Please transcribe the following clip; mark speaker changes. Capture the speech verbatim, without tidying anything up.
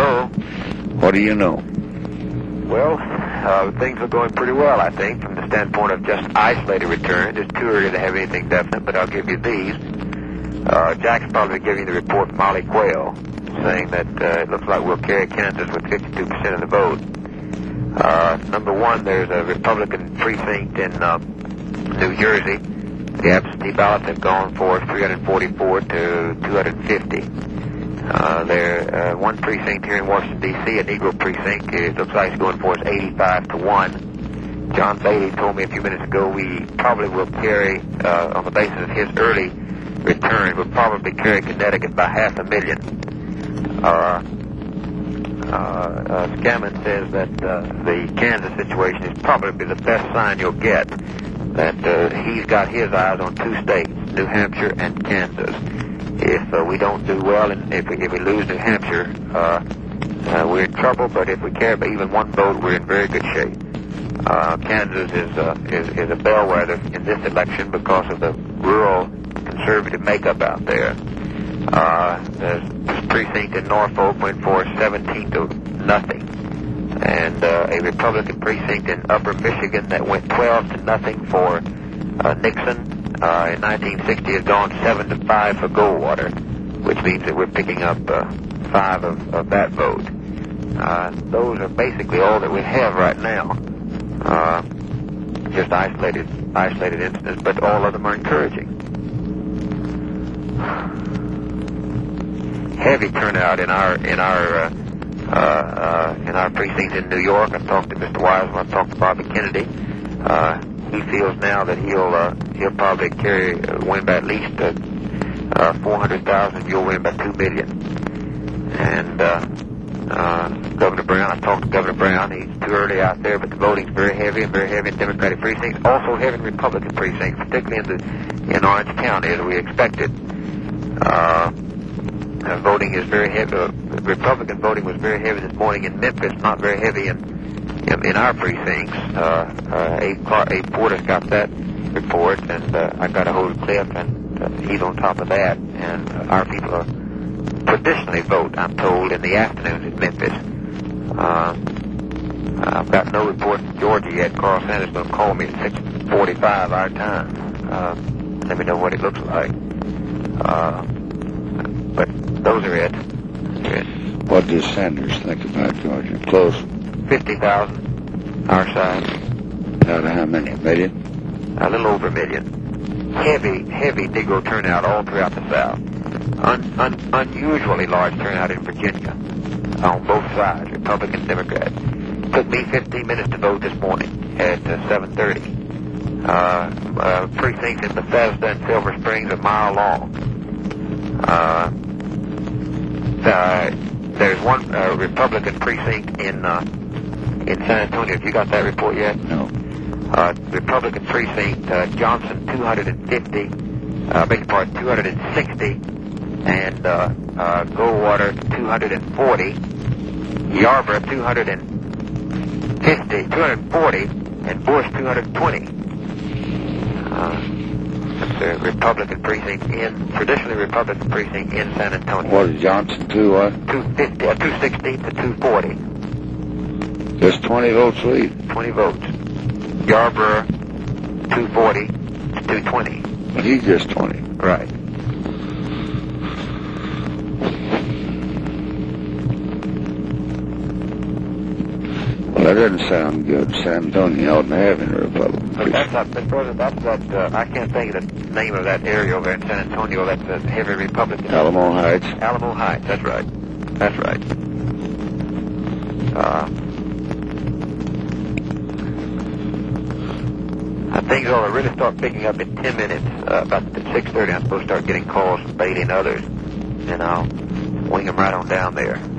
Speaker 1: Hello.
Speaker 2: What do you know?
Speaker 1: Well, uh, things are going pretty well, I think, from the standpoint of just isolated returns. It's too early to have anything definite, but I'll give you these. Uh, Jack's probably giving the report from Molly Quayle, saying that uh, it looks like we'll carry Kansas with fifty-two percent of the vote. Uh, number one, there's a Republican precinct in uh, New Jersey. The absentee ballots have gone for three hundred forty-four to two hundred fifty. Uh, there, uh, one precinct here in Washington, D C, a Negro precinct, it looks like it's going for is eighty-five to one. John Bailey told me a few minutes ago we probably will carry, uh, on the basis of his early return, we'll probably carry Connecticut by half a million. Uh, uh, uh, Scammon says that uh, the Kansas situation is probably the best sign you'll get that uh, he's got his eyes on two states, New Hampshire and Kansas. If uh, we don't do well, and if we, if we lose New Hampshire, uh, uh, we're in trouble. But if we carry by even one vote, we're in very good shape. Uh, Kansas is, uh, is is a bellwether in this election because of the rural conservative makeup out there. Uh, this precinct in Norfolk went for seventeen to nothing, and uh, a Republican precinct in Upper Michigan that went twelve to nothing for uh, Nixon. Uh, in nineteen sixty, has gone seven to five for Goldwater, which means that we're picking up uh, five of, of that vote. Uh, those are basically all that we have right now. Uh, just isolated, isolated incidents, but all of them are encouraging. Heavy turnout in our in our uh, uh, uh, in our precincts in New York. I've talked to Mister Wiseman. I've talked to Bobby Kennedy. Uh, He feels now that he'll uh, he'll probably carry uh, win by at least uh, uh, four hundred thousand. You'll win by two million. And uh, uh, Governor Brown, I talked to Governor Brown. He's too early out there, but the voting's very heavy and very heavy in Democratic precincts. Also heavy in Republican precincts, particularly in the in Orange County, as we expected. Uh, uh, voting is very heavy. Uh, Republican voting was very heavy this morning in Memphis. Not very heavy in. In, in our precincts. uh, uh, Abe, Clark, Abe Porter's got that report, and uh, I got a hold of Cliff, and uh, he's on top of that. And uh, our people are traditionally vote, I'm told, in the afternoons in Memphis. Uh, I've got no report from Georgia yet. Carl Sanders is going to call me at six forty-five our time. Uh, let me know what it looks like. Uh, but those are it. Those are it.
Speaker 2: What does Sanders think about Georgia? Close.
Speaker 1: fifty thousand, our side.
Speaker 2: Out of how many? A million?
Speaker 1: A little over a million. Heavy, heavy Negro turnout all throughout the South. Un, un, unusually large turnout in Virginia on both sides, Republican, Democrat. Took me fifteen minutes to vote this morning at uh, seven thirty. Uh, uh, precincts in Bethesda and Silver Springs a mile long. Uh, uh, there's one uh, Republican precinct in uh, in San Antonio. Have you got that report yet?
Speaker 2: No.
Speaker 1: Uh, Republican precinct, uh, Johnson two hundred fifty, uh, beg your pardon, two hundred sixty, and uh, uh, Goldwater two hundred forty, Yarborough two hundred fifty, two hundred forty, and Bush two hundred twenty. Uh, that's a Republican precinct in, traditionally Republican precinct in San Antonio.
Speaker 2: What is Johnson, two what?
Speaker 1: two fifty, uh, two sixty to two forty.
Speaker 2: Just twenty votes lead.
Speaker 1: twenty votes. Yarborough, two forty to two twenty.
Speaker 2: But he's just twenty.
Speaker 1: Right.
Speaker 2: Well, that doesn't sound good. San Antonio oughtn't to have any Republican.
Speaker 1: But that's not, Mister President, that's that, uh, I can't think of the name of that area over in San Antonio. That's a heavy Republican.
Speaker 2: Alamo Heights.
Speaker 1: Alamo Heights, that's right. That's right. Uh, I think it'll really start picking up in ten minutes. Uh, about at six thirty, I'm supposed to start getting calls from Bailey and others, and I'll wing them right on down there.